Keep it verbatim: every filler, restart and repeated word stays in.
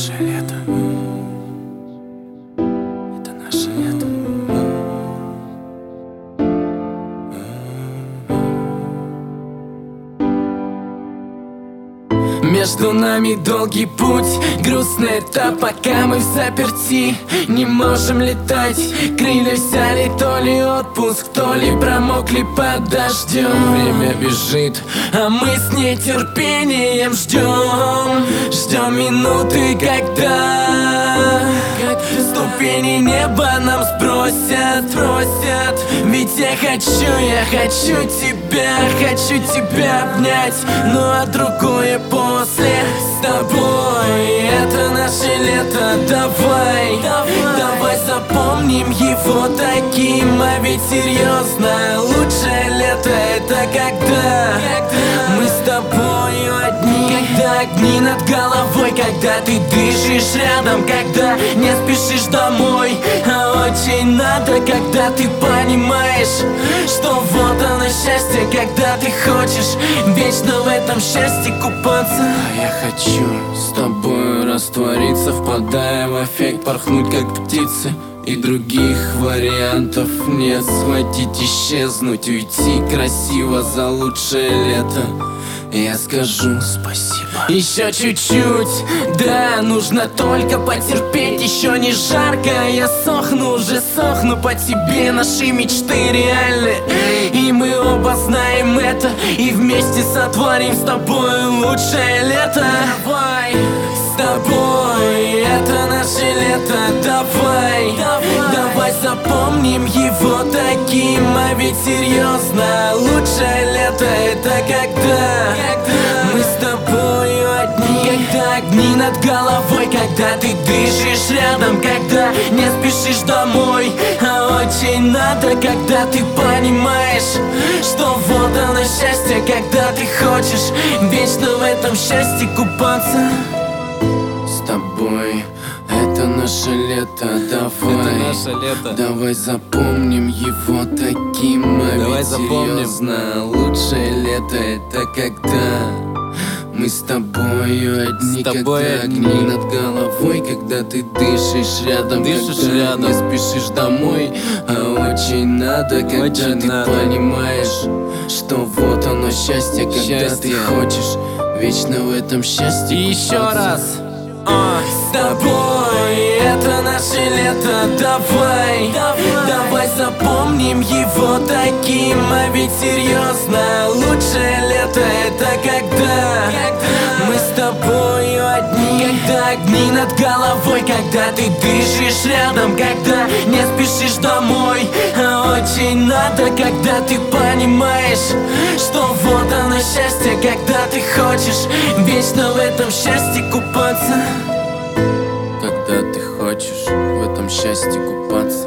наше лето. Это наше лето. Между нами долгий путь, грустный этап, пока мы в заперти. Не можем летать, крылья взяли, то ли отпуск, то ли промокли под дождем. Время бежит, а мы с нетерпением ждем. Ждем минуты, когда ступени неба нам сбросят, сбросят. Ведь я хочу, я хочу тебя, хочу тебя обнять. Ну а другое после с тобой. Это наше лето, давай, давай, давай запомним его таким. А ведь серьезно, лучшее лето это когда мы с тобою одни. Когда огни над головой, когда ты дышишь рядом, когда не спешишь домой. А очень надо, когда ты понимаешь, что вот оно счастье, когда ты хочешь вечно в этом счастье купаться. А я хочу с тобой раствориться, впадая в эффект, порхнуть как птицы. И других вариантов нет. Схватить, исчезнуть, уйти красиво за лучшее лето. Я скажу спасибо. Еще чуть-чуть, да, нужно только потерпеть. Еще не жарко, я сохну, уже сохну по тебе. Наши мечты реальны, и мы оба знаем это. И вместе сотворим с тобой лучшее лето. Давай, с тобой, это наше лето. Давай, давай, давай запомним его таким. А ведь серьезно, лучшее лето это когда мы с тобою одни. Когда огни над головой, когда ты дышишь рядом, когда не спешишь домой. А очень надо, когда ты понимаешь, что вот оно счастье, когда ты хочешь вечно в этом счастье купаться. С тобой это наше лето, давай, это наше лето. Давай запомним его таким. А Давай ведь запомним. серьезно, лучшее лето это когда мы с тобою одни. С тобой когда одни. огни над головой, когда ты дышишь рядом, Дышишь когда рядом. не спешишь домой. А очень надо, когда Очень ты надо. понимаешь, что вот оно счастье, когда Счастье. ты хочешь вечно в этом счастье И еще купаться. раз. А, с тобой это наше лето, давай, давай, давай запомним его таким. А ведь серьезно, лучшее лето это когда мы с тобою одни. Когда огни над головой, когда ты дышишь рядом, когда не спешишь домой. А очень надо, когда ты понимаешь, что вот оно счастье, когда ты хочешь вечно в этом счастье купаться. Когда ты хочешь в этом счастье купаться.